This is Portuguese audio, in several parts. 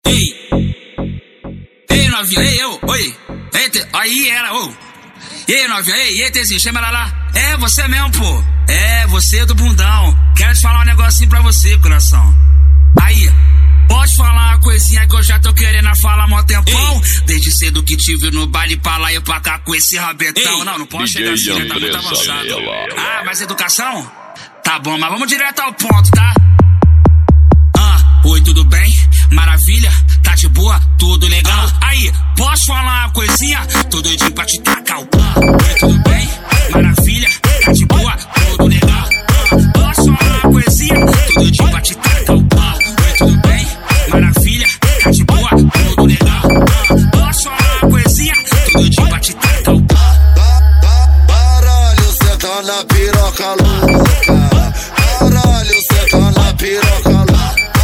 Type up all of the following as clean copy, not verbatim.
Ei, novinha, ei, eu, oi. Aí era, ô. Ei, novinha, ei, Tezinho, chama ela lá. É, você mesmo, pô. É, você do bundão. Quero te falar um negocinho pra você, coração. Aí, pode falar uma coisinha que eu já tô querendo falar há mó tempão. Desde cedo que te vi no baile pra lá e pra cá com esse rabetão. Não pode chegar assim, já tá muito avançado. Ah, mas educação? Tá bom, mas vamos direto ao ponto, tá? Oi, tudo bem? Maravilha? Tá de boa? Tudo legal? Aí, posso falar uma coisinha? Tô doidinho pra te tacar o pau. Oi, tudo bem? Maravilha? Tá de boa? Tudo legal? Posso falar uma coisinha? Tô doidinho pra te tacar o pau. Oi, tudo bem? Maravilha? Tá de boa? Tudo legal? Posso falar uma coisinha? Tô doidinho pra te tacar o pau. Baralho, cê tá na piroca louca. Baralho, cê tá na piroca louca.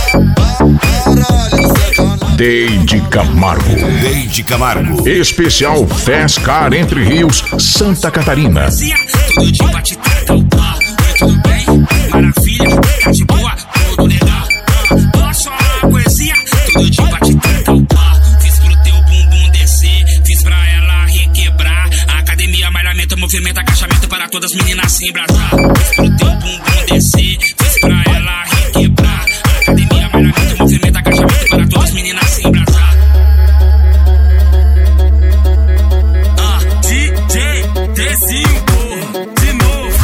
Deide Camargo. Especial Fescar Entre Rios, Santa Catarina. Tudo de pra te tacar o pau. Oi, tudo bem? Maravilha? Tá de boa? Tudo legal? Posso falar uma coisinha? Tudo de pra te tacar o pau. Fiz pro teu bumbum descer, fiz pra ela requebrar. A academia, malhamento, movimento, agachamento para todas as meninas se embrasar. Fiz pro teu bumbum descer, fiz pra ela requebrar. A academia, malhamento, movimento, agachamento para todas as meninas se embrasar. DJ Tezinho, porra, de novo.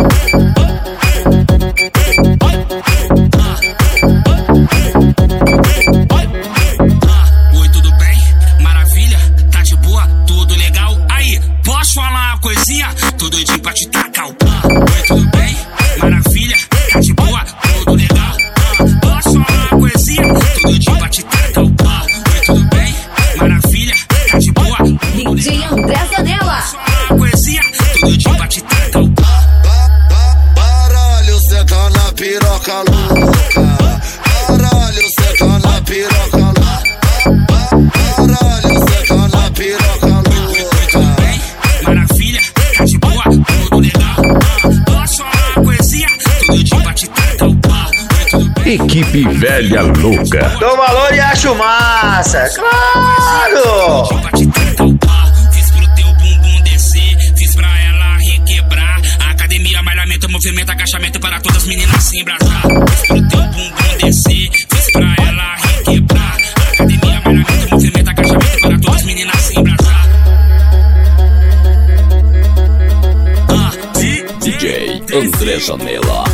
Oi, tudo bem? Maravilha? Tá de boa? Tudo legal? Aí, posso falar uma coisinha? Tô doidinho pra te tacar o pau. Oi, tudo bem? Maravilha? Tá de boa? Tudo legal? Posso falar uma coisinha? Tô doidinho pra te tacar o pau. Oi, tudo bem? Maravilha? Tá de boa? DJ André Zanella. Coisinha, tô doidinho pra te tacar o pau. Baralho, cê tá na piroca louca. Baralho, cê tá na piroca louca. Baralho, cê tá na piroca louca. Tudo bem? Maravilha? Tá de boa? Tudo legal? Posso falar uma coisinha? Tô doidinho pra te tacar o pau. Equipe Velha Louca. Dou valor e acho massa, claro! Fiz pro teu bumbum descer, fiz pra ela requebrar. A academia, malhamento, movimento, agachamento para todas as meninas se embrasar. Fiz pro teu bumbum descer, fiz pra ela requebrar. A academia, malhamento, movimento, agachamento para todas as meninas se embrasar. DJ André Zanella.